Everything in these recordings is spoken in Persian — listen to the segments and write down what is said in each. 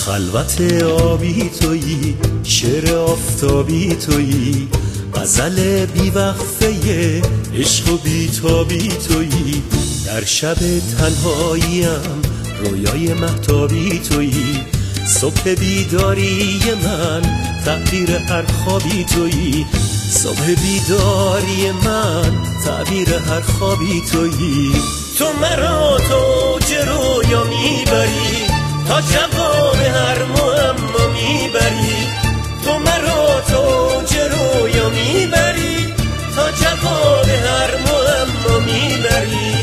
خلوت آبی تویی، شعر آفتابی تویی، غزل بیوقفه عشق و بیتابی تویی. در شب تنهاییم رویای مهتابی تویی، صبح بیداری من تعبیر هر خوابی تویی. صبح بیداری من تعبیر هر خوابی تویی. تو مرا توج رویا میبری، تا جواب هر معما میبری. تو مرا توج رویا میبری، تا جواب هر معما میبری.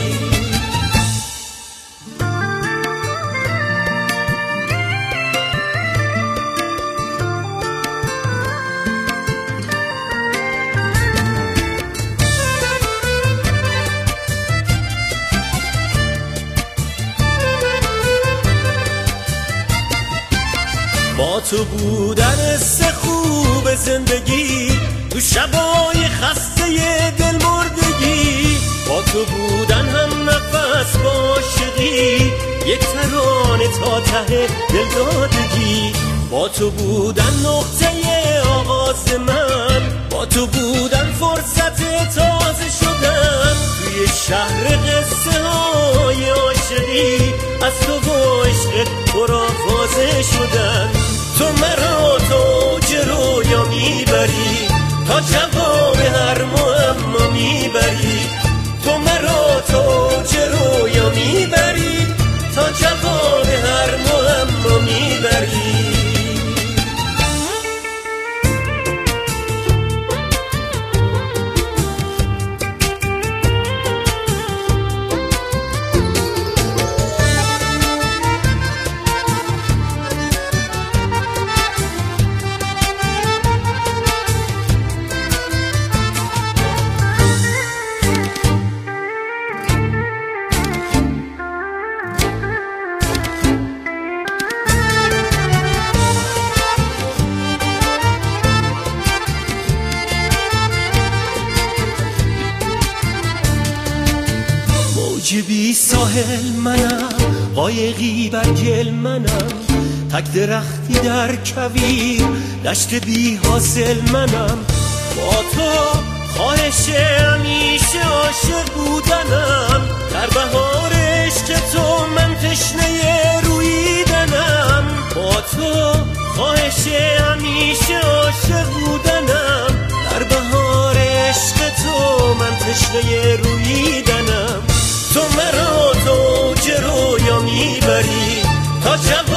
با تو بودن سه خوب زندگی، تو شبای خسته دل مردگی. با تو بودن هم نفس با عاشقی، یک ترانه تا ته دل دادگی. با تو بودن نقطه آغاز من، با تو بودن فرصت تازه شدن. توی شهر قصه های عاشقی، از تو و عشقت پرآوازه شدن. تو مرا توج رویا میبری، تا جواب هر معما میبری. تو مرا توج رویا میبری، تا جواب هر معما میبری. بی ساحل منم، قایقی بر گل منم، تک درختی در کویر، دشت بی حاصل منم. با تو خواهش همیشه عاشق بودنم، در بهار عشق تو من تشنه رویدنم. با تو خواهش همیشه عاشق بودنم، در بهار عشق تو من تشنه رویدنم. تو مرا توج رویا میبری، تا